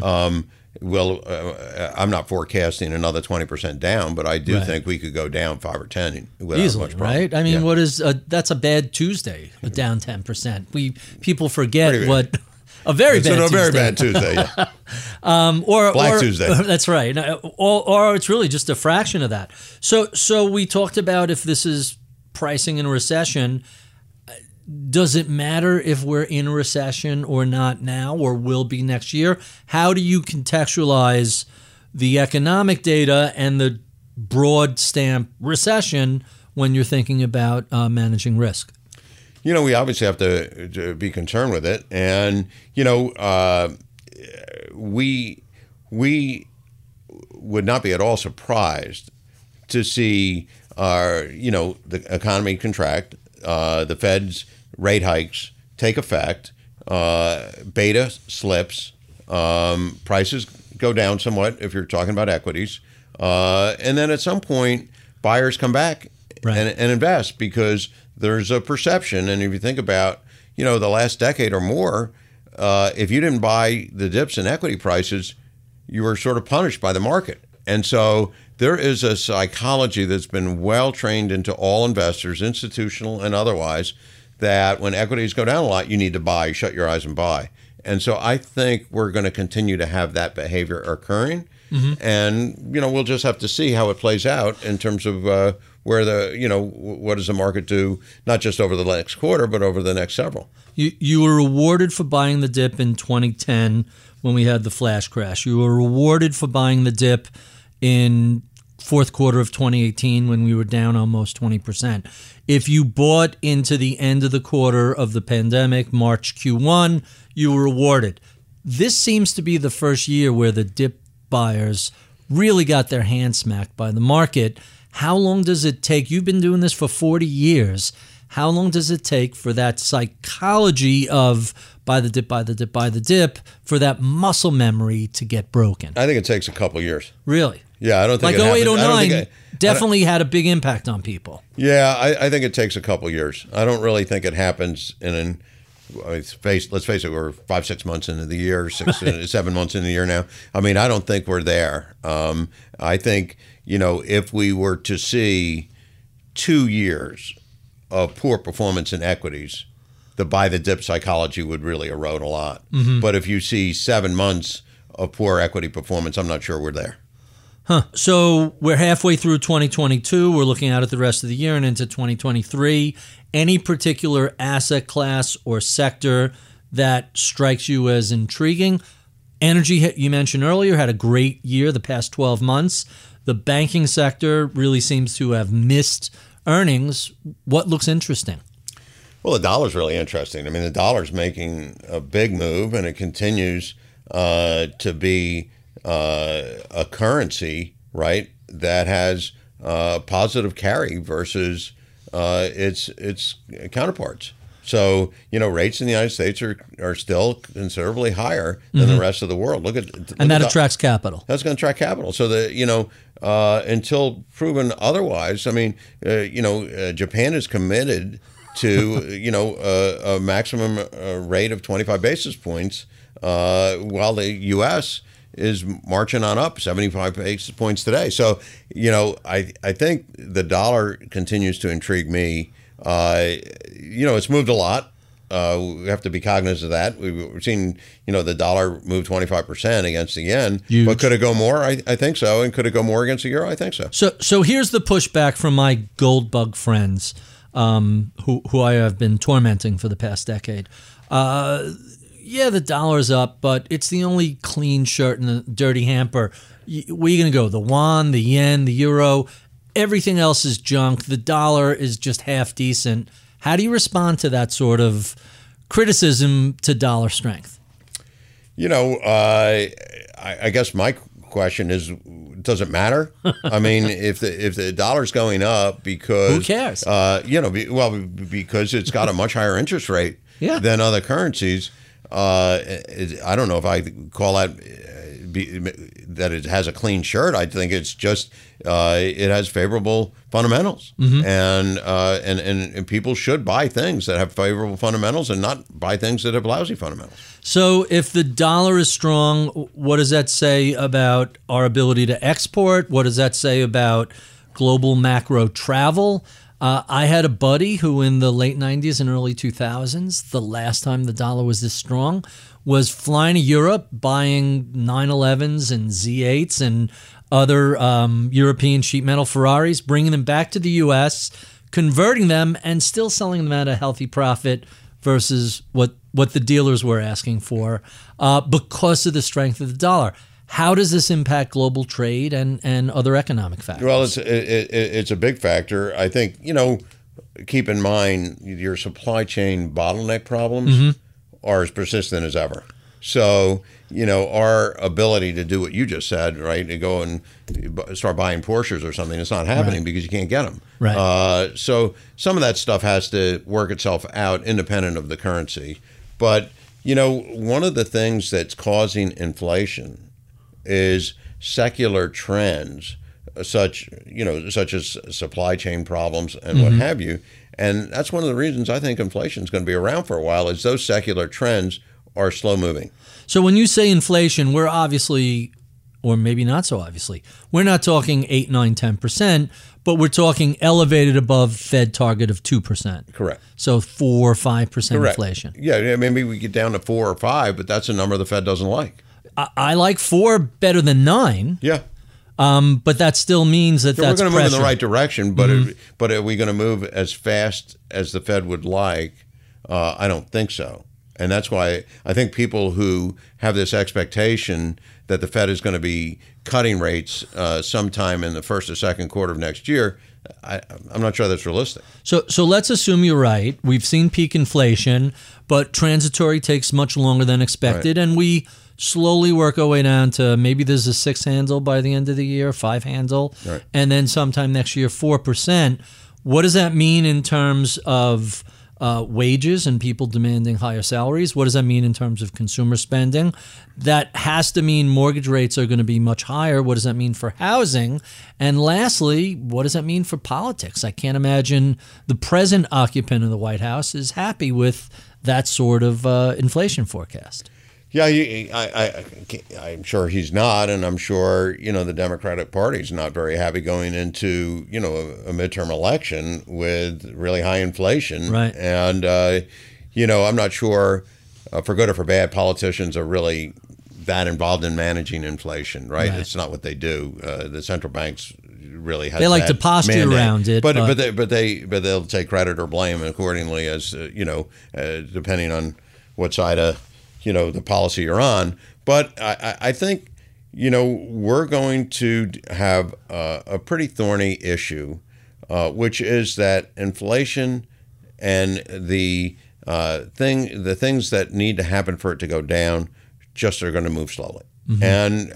Speaker 4: I'm not forecasting another 20% down, but I do think we could go down 5 or 10 without
Speaker 3: easily,
Speaker 4: much problem.
Speaker 3: Right? I mean, what is that's a bad Tuesday, down 10%. People forget what a very bad Tuesday. Or
Speaker 4: Black Tuesday.
Speaker 3: That's right. Or it's really just a fraction of that. So we talked about if this is pricing in a recession. Does it matter if we're in a recession or not now, or will be next year? How do you contextualize the economic data and the broad stamp recession when you're thinking about managing risk?
Speaker 4: We obviously have to be concerned with it, and we would not be at all surprised to see the economy contract, the Fed's rate hikes take effect, beta slips, prices go down somewhat if you're talking about equities, and then at some point buyers come back and invest, because there's a perception. And if you think about the last decade or more, if you didn't buy the dips in equity prices, you were sort of punished by the market. And so there is a psychology that's been well trained into all investors, institutional and otherwise, that when equities go down a lot, you need to buy, shut your eyes and buy. And so I think we're going to continue to have that behavior occurring. And, we'll just have to see how it plays out in terms of where what does the market do, not just over the next quarter, but over the next several.
Speaker 3: You were rewarded for buying the dip in 2010 when we had the flash crash. You were rewarded for buying the dip in fourth quarter of 2018 when we were down almost 20%. If you bought into the end of the quarter of the pandemic, March Q1, you were rewarded. This seems to be the first year where the dip buyers really got their hands smacked by the market. How long does it take? You've been doing this for 40 years. How long does it take for that psychology of buy the dip, buy the dip, buy the dip, for that muscle memory to get broken?
Speaker 4: I think it takes a couple years.
Speaker 3: Really?
Speaker 4: Yeah, I don't think
Speaker 3: like
Speaker 4: it
Speaker 3: 0809 definitely had a big impact on people.
Speaker 4: Yeah, I think it takes a couple years. I don't really think it happens let's face it, we're 5-6 months into the year, 7 months into the year now. I mean, I don't think we're there. I think, if we were to see 2 years of poor performance in equities, the buy the dip psychology would really erode a lot. Mm-hmm. But if you see 7 months of poor equity performance, I'm not sure we're there.
Speaker 3: So we're halfway through 2022. We're looking out at the rest of the year and into 2023. Any particular asset class or sector that strikes you as intriguing? Energy, you mentioned earlier, had a great year the past 12 months. The banking sector really seems to have missed earnings. What looks interesting?
Speaker 4: Well, the dollar's really interesting. I mean, the dollar's making a big move, and it continues to be a currency, right, that has positive carry versus its counterparts. So, rates in the United States are still considerably higher than the rest of the world. Look
Speaker 3: that attracts capital.
Speaker 4: That's going to attract capital. So until proven otherwise, I mean, Japan is committed to a maximum rate of 25 basis points, while the U.S. is marching on up 75 basis points today. So, I think the dollar continues to intrigue me. It's moved a lot. We have to be cognizant of that. We've seen, the dollar move 25% against the yen. Huge. But could it go more? I think so. And could it go more against the euro? I think so.
Speaker 3: So here's the pushback from my gold bug friends, who I have been tormenting for the past decade. Yeah, the dollar's up, but it's the only clean shirt in the dirty hamper. Where are you going to go? The yuan, the yen, the euro, everything else is junk. The dollar is just half decent. How do you respond to that sort of criticism to dollar strength?
Speaker 4: I guess my question is, does it matter? I mean, if the dollar's going up because
Speaker 3: who cares?
Speaker 4: Because it's got a much higher interest rate than other currencies. I don't know if I call that that it has a clean shirt. I think it's just it has favorable fundamentals, and people should buy things that have favorable fundamentals and not buy things that have lousy fundamentals.
Speaker 3: So if the dollar is strong, what does that say about our ability to export? What does that say about global macro travel? I had a buddy who in the late 90s and early 2000s, the last time the dollar was this strong, was flying to Europe, buying 911s and Z8s and other European sheet metal Ferraris, bringing them back to the U.S., converting them, and still selling them at a healthy profit versus what the dealers were asking for because of the strength of the dollar. How does this impact global trade and other economic factors?
Speaker 4: Well, it's a big factor. I think, keep in mind your supply chain bottleneck problems are as persistent as ever. So, our ability to do what you just said, right, to go and start buying Porsches or something, it's not happening because you can't get them.
Speaker 3: Right.
Speaker 4: So some of that stuff has to work itself out independent of the currency. But, one of the things that's causing inflation is secular trends, such as supply chain problems and what have you. And that's one of the reasons I think inflation is going to be around for a while, is those secular trends are slow moving.
Speaker 3: So when you say inflation, we're obviously, or maybe not so obviously, we're not talking 8, 9, 10%, but we're talking elevated above Fed target of 2%.
Speaker 4: Correct.
Speaker 3: So 4 or 5%
Speaker 4: Correct.
Speaker 3: Inflation.
Speaker 4: Yeah, maybe we get down to 4 or 5, but that's a number the Fed doesn't like.
Speaker 3: I like 4 better than 9.
Speaker 4: Yeah.
Speaker 3: But that still means that that's
Speaker 4: we're going to move in the
Speaker 3: pressure.
Speaker 4: right direction, but are we going to move as fast as the Fed would like? I don't think so. And that's why I think people who have this expectation that the Fed is going to be cutting rates sometime in the first or second quarter of next year, I'm not sure that's realistic.
Speaker 3: So let's assume you're right. We've seen peak inflation, but transitory takes much longer than expected, and we slowly work our way down to maybe there's a 6 handle by the end of the year, 5 handle, and then sometime next year 4%. What does that mean in terms of wages and people demanding higher salaries? What does that mean in terms of consumer spending? That has to mean mortgage rates are going to be much higher. What does that mean for housing? And lastly, what does that mean for politics? I can't imagine the present occupant of the White House is happy with that sort of inflation forecast.
Speaker 4: Yeah, I'm sure he's not, and I'm sure the Democratic Party's not very happy going into a midterm election with really high inflation.
Speaker 3: Right.
Speaker 4: And I'm not sure, for good or for bad, politicians are really that involved in managing inflation. Right. It's not what they do. The central banks really has.
Speaker 3: They like to posture around it,
Speaker 4: but they'll take credit or blame accordingly as depending on what side of the policy you're on. But I think, we're going to have a pretty thorny issue, which is that inflation and the things that need to happen for it to go down just are going to move slowly. And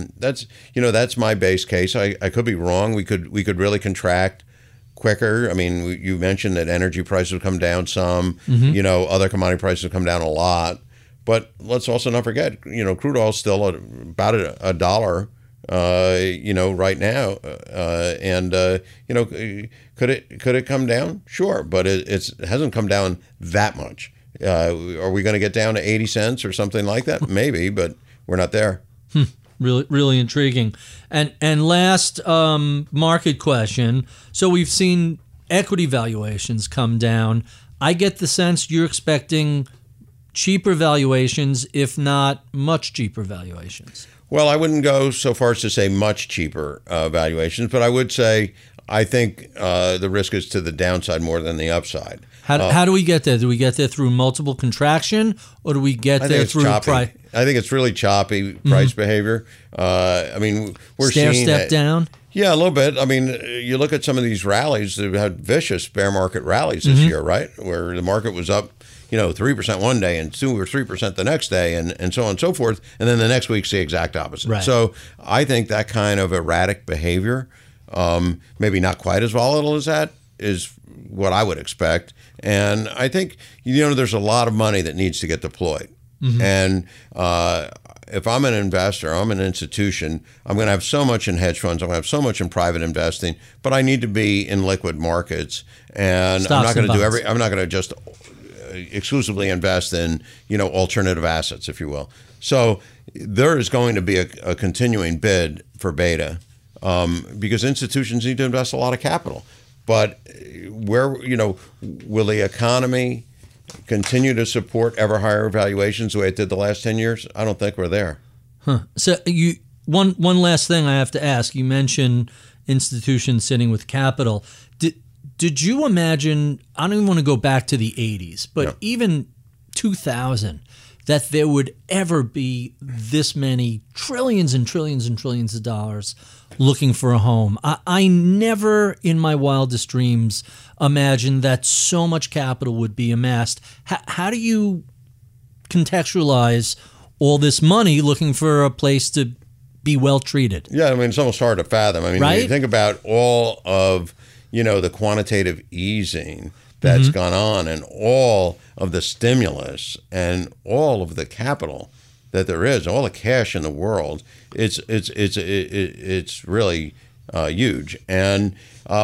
Speaker 4: that's my base case. I could be wrong. We could really contract quicker. I mean, you mentioned that energy prices will come down some, other commodity prices will come down a lot. But let's also not forget, crude oil is still at about $1, right now, and could it come down? Sure, but it hasn't come down that much. Are we going to get down to 80 cents or something like that? Maybe, but we're not there.
Speaker 3: Really, really intriguing. And last market question. So we've seen equity valuations come down. I get the sense you're expecting cheaper valuations, if not much cheaper valuations.
Speaker 4: Well, I wouldn't go so far as to say much cheaper valuations, but I would say I think the risk is to the downside more than the upside.
Speaker 3: How do we get there? Do we get there through multiple contraction, or do we get there through price?
Speaker 4: I think it's really choppy price behavior. I mean, we're seeing
Speaker 3: stair-step down.
Speaker 4: Yeah, a little bit. I mean, you look at some of these rallies, they've had vicious bear market rallies this year, right? Where the market was up 3% one day and 2 or 3% the next day and so on and so forth. And then the next week's the exact opposite.
Speaker 3: Right.
Speaker 4: So I think that kind of erratic behavior, maybe not quite as volatile as that, is what I would expect. And I think, there's a lot of money that needs to get deployed. And if I'm an investor, I'm an institution, I'm going to have so much in hedge funds, I'm going to have so much in private investing, but I need to be in liquid markets. And
Speaker 3: Stocks
Speaker 4: I'm not going to I'm not going to just exclusively invest in, alternative assets, if you will. So there is going to be a continuing bid for beta because institutions need to invest a lot of capital. But will the economy continue to support ever higher valuations the way it did the last 10 years? I don't think we're there.
Speaker 3: So one last thing I have to ask. You mentioned institutions sitting with capital. Did you imagine, I don't even want to go back to the 80s, but even 2000, that there would ever be this many trillions and trillions and trillions of dollars looking for a home? I never in my wildest dreams imagined that so much capital would be amassed. How do you contextualize all this money looking for a place to be well treated?
Speaker 4: Yeah, I mean, it's almost hard to fathom. I mean,
Speaker 3: right?
Speaker 4: You think about all of the quantitative easing that's gone on and all of the stimulus and all of the capital that there is, all the cash in the world, it's really huge. And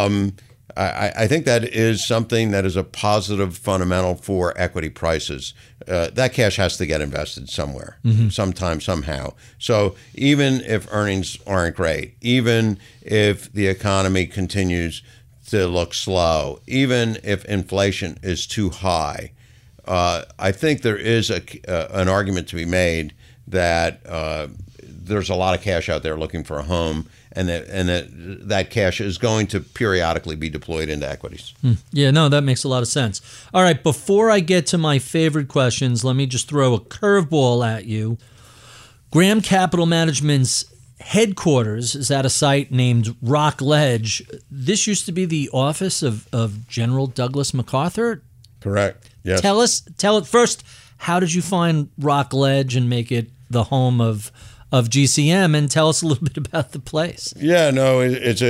Speaker 4: I think that is something that is a positive fundamental for equity prices. That cash has to get invested somewhere, sometime, somehow. So even if earnings aren't great, even if the economy continues to look slow, even if inflation is too high, I think there is an argument to be made that there's a lot of cash out there looking for a home, and that cash is going to periodically be deployed into equities.
Speaker 3: Yeah, no, that makes a lot of sense. All right, before I get to my favorite questions, let me just throw a curveball at you. Graham Capital Management's headquarters is at a site named Rockledge. This used to be the office of General Douglas MacArthur.
Speaker 4: Correct. Yes.
Speaker 3: Tell it first. How did you find Rockledge and make it the home of GCM? And tell us a little bit about the place.
Speaker 4: Yeah, no,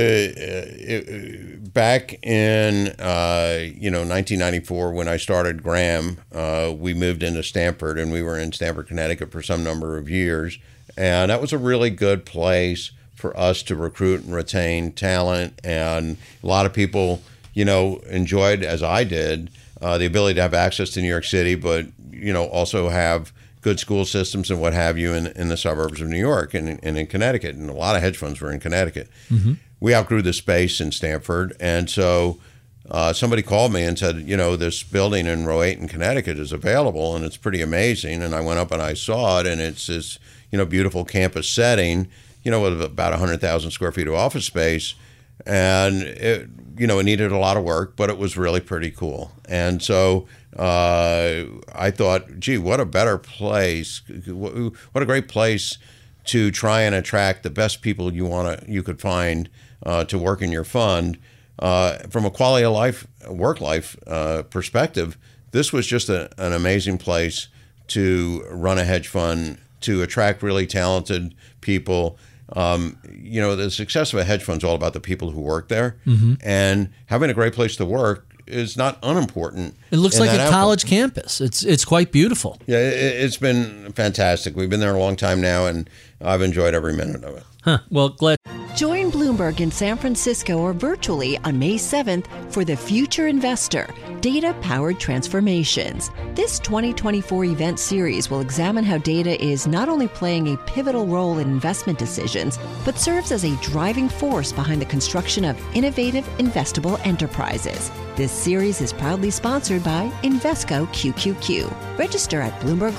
Speaker 4: back in 1994 when I started Graham, we moved into Stamford, and we were in Stamford, Connecticut for some number of years. And that was a really good place for us to recruit and retain talent. And a lot of people, enjoyed, as I did, the ability to have access to New York City, but, also have good school systems and what have you in the suburbs of New York and in Connecticut. And a lot of hedge funds were in Connecticut. Mm-hmm. We outgrew the space in Stamford. And so somebody called me and said, this building in row 8 in Connecticut is available, and it's pretty amazing. And I went up and I saw it, and it's this beautiful campus setting, with about 100,000 square feet of office space. And it needed a lot of work, but it was really pretty cool. And so I thought, gee, what a better place, what a great place to try and attract the best people you could find to work in your fund. From a quality of life, work life perspective, this was just an amazing place to run a hedge fund, to attract really talented people. The success of a hedge fund is all about the people who work there, and having a great place to work is not unimportant.
Speaker 3: It looks like a college campus. It's quite beautiful.
Speaker 4: Yeah, it's been fantastic. We've been there a long time now, and I've enjoyed every minute of it.
Speaker 3: Well, glad.
Speaker 11: Join Bloomberg in San Francisco or virtually on May 7th for The Future Investor, Data-Powered Transformations. This 2024 event series will examine how data is not only playing a pivotal role in investment decisions, but serves as a driving force behind the construction of innovative, investable enterprises. This series is proudly sponsored by Invesco QQQ. Register at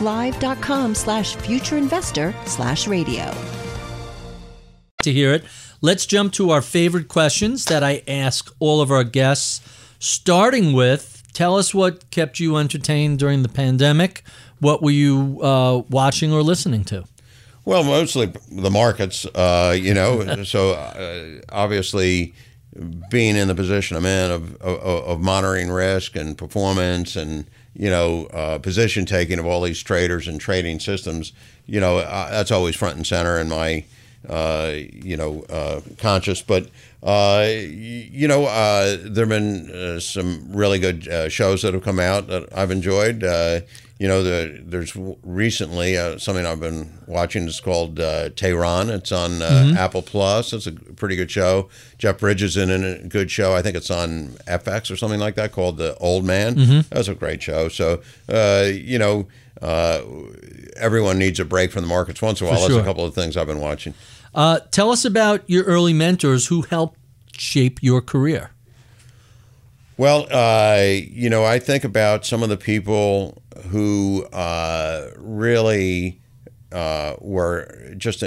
Speaker 11: BloombergLive.com/futureinvestor/radio.
Speaker 3: To hear it. Let's jump to our favorite questions that I ask all of our guests, starting with, tell us what kept you entertained during the pandemic. What were you watching or listening to?
Speaker 4: Well, mostly the markets, so obviously being in the position I'm in of monitoring risk and performance and, position taking of all these traders and trading systems, that's always front and center in my conscious, but there have been some really good shows that have come out that I've enjoyed. There's recently something I've been watching. It's called Tehran. It's on Apple Plus. It's a pretty good show. Jeff Bridges in a good show. I think it's on FX or something like that, called The Old Man. That was a great show. So everyone needs a break from the markets once in a while. That's a couple of things I've been watching.
Speaker 3: Tell us about your early mentors who helped shape your career.
Speaker 4: Well, I think about some of the people who really were just,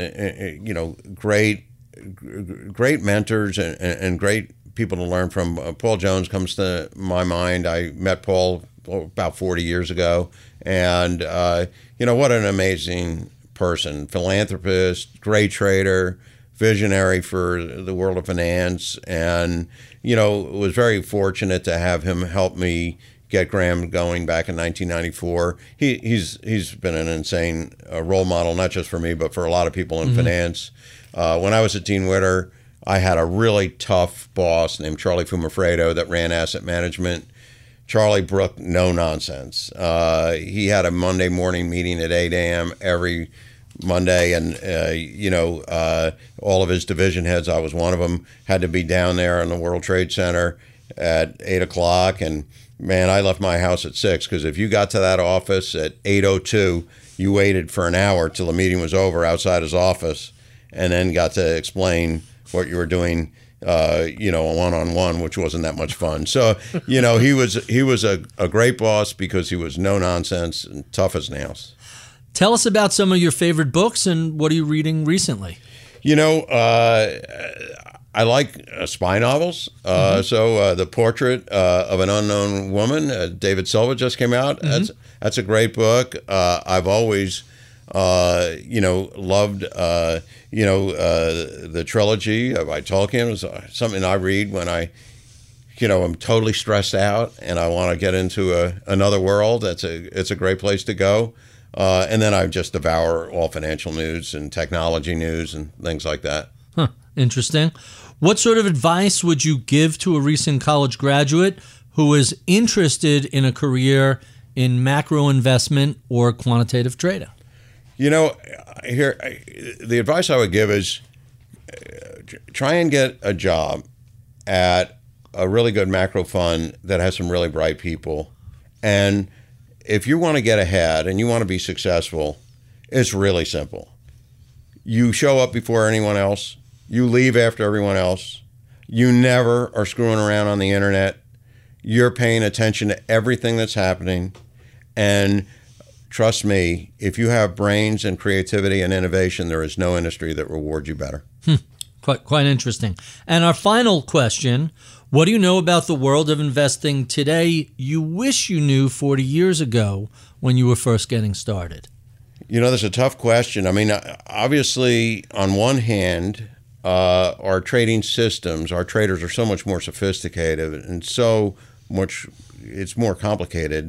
Speaker 4: great mentors and great people to learn from. Paul Jones comes to my mind. I met Paul about 40 years ago, and what an amazing person, philanthropist, great trader, visionary for the world of finance, and was very fortunate to have him help me get Graham going back in 1994. He's been an insane role model, not just for me, but for a lot of people in finance. When I was at Dean Witter, I had a really tough boss named Charlie Fumafredo that ran asset management. Charlie brook no nonsense. He had a Monday morning meeting at 8 a.m. every Monday, and all of his division heads, I was one of them, had to be down there in the World Trade Center at 8 o'clock. And man, I left my house at 6, because if you got to that office at 8:02, you waited for an hour till the meeting was over outside his office, and then got to explain what you were doing, one-on-one, which wasn't that much fun. So, he was a great boss because he was no nonsense and tough as nails.
Speaker 3: Tell us about some of your favorite books and what are you reading recently?
Speaker 4: I like spy novels. So The Portrait of an Unknown Woman, David Silva just came out. That's a great book. I've always, loved, the trilogy by Tolkien. It was something I read when I'm totally stressed out and I want to get into another world. It's a great place to go. And then I just devour all financial news and technology news and things like that.
Speaker 3: Huh. Interesting. What sort of advice would you give to a recent college graduate who is interested in a career in macro investment or quantitative trading?
Speaker 4: The advice I would give is try and get a job at a really good macro fund that has some really bright people. And if you want to get ahead and you want to be successful, it's really simple. You show up before anyone else. You leave after everyone else. You never are screwing around on the internet. You're paying attention to everything that's happening. And trust me, if you have brains and creativity and innovation, there is no industry that rewards you better.
Speaker 3: Quite interesting. And our final question, what do you know about the world of investing today you wish you knew 40 years ago when you were first getting started?
Speaker 4: That's a tough question. I mean, obviously, on one hand, our trading systems, our traders are so much more sophisticated and so much, it's more complicated.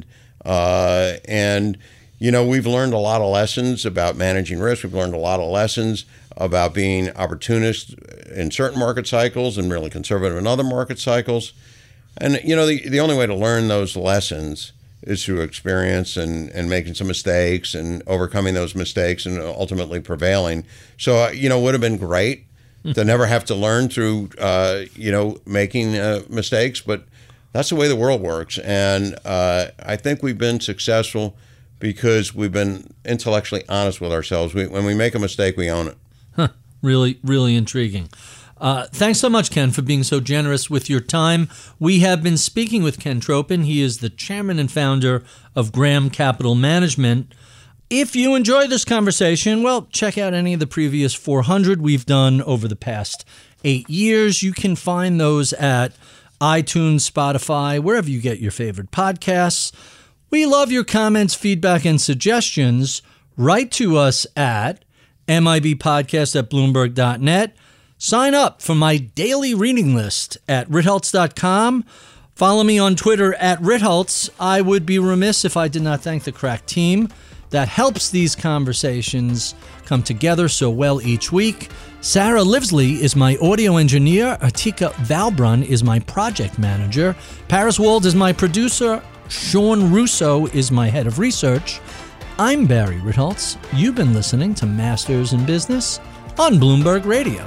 Speaker 4: We've learned a lot of lessons about managing risk. We've learned a lot of lessons about being opportunist in certain market cycles and really conservative in other market cycles. And, the only way to learn those lessons is through experience and making some mistakes and overcoming those mistakes and ultimately prevailing. So, would have been great to never have to learn through, making mistakes, but that's the way the world works. And I think we've been successful because we've been intellectually honest with ourselves. When we make a mistake, we own it.
Speaker 3: Huh. Really, really intriguing. Thanks so much, Ken, for being so generous with your time. We have been speaking with Ken Tropen. He is the chairman and founder of Graham Capital Management. If you enjoy this conversation, well, check out any of the previous 400 we've done over the past 8 years. You can find those at iTunes, Spotify, wherever you get your favorite podcasts. We love your comments, feedback, and suggestions. Write to us at mibpodcast@bloomberg.net. Sign up for my daily reading list at ritholtz.com. Follow me on Twitter at ritholtz. I would be remiss if I did not thank the crack team that helps these conversations come together so well each week. Sarah Livesley is my audio engineer. Atika Valbrun is my project manager. Paris Wald is my producer. Sean Russo is my head of research. I'm Barry Ritholtz. You've been listening to Masters in Business on Bloomberg Radio.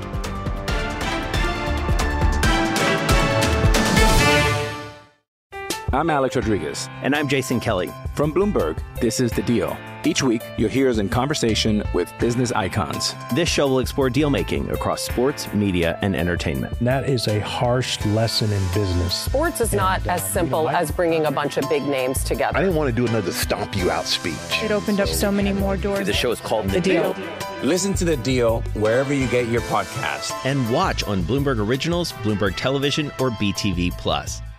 Speaker 5: I'm Alex Rodriguez.
Speaker 6: And I'm Jason Kelly.
Speaker 5: From Bloomberg, this is The Deal. Each week, you'll hear us in conversation with business icons.
Speaker 6: This show will explore deal-making across sports, media, and entertainment.
Speaker 7: That is a harsh lesson in business.
Speaker 8: Sports is not as simple as bringing a bunch of big names together.
Speaker 9: I didn't want to do another stomp you out speech.
Speaker 10: It opened up so many more doors.
Speaker 6: The show is called The Deal.
Speaker 12: Listen to The Deal wherever you get your podcast.
Speaker 6: And watch on Bloomberg Originals, Bloomberg Television, or BTV+.